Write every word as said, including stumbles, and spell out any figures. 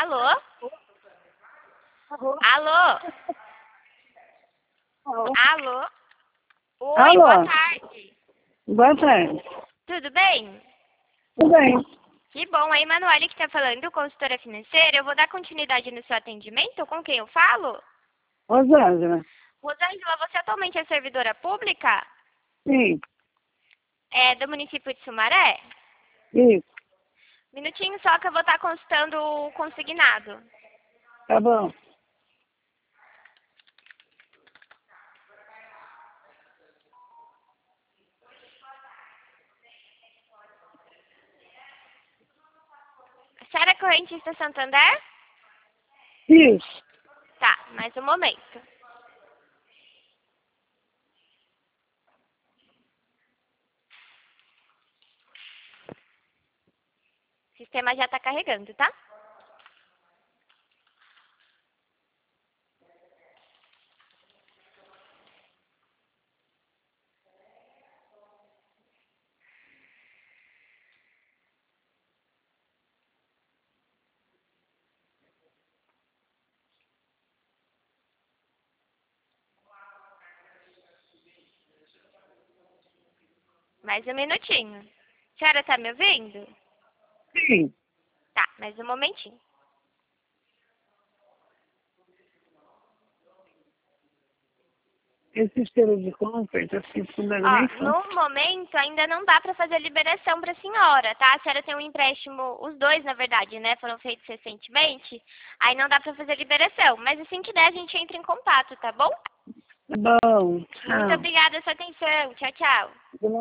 Alô? Alô? Alô? Oi, Alô? boa tarde. Boa tarde. Tudo bem? Tudo bem? Que bom, a Emanuele que está falando, consultora financeira. Eu vou dar continuidade no seu atendimento. Com quem eu falo? Rosângela? Rosângela, você atualmente é servidora pública? Sim. É do município de Sumaré? Isso. Minutinho só que eu vou estar consultando o consignado. Tá bom. A senhora é correntista Santander? Isso. Tá, mais um momento. O sistema já está carregando, tá? Mais um minutinho. A senhora está me ouvindo? Sim. Tá, mais um momentinho. Esse estilo de compra está assim, Ó, fundamental. no momento ainda não dá para fazer liberação para a senhora, tá? A senhora tem um empréstimo, os dois na verdade, né? Foram feitos recentemente. Aí não dá para fazer liberação. Mas assim que der a gente entra em contato, tá bom? Tá bom. Muito Tchau. obrigada pela sua atenção. Tchau, tchau.